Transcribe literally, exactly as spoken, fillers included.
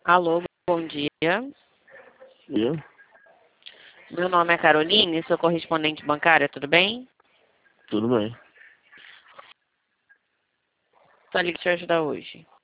Alô, bom dia. Eu? Meu nome é Caroline, sou correspondente bancária, tudo bem? Tudo bem. Estou ali para te ajudar hoje.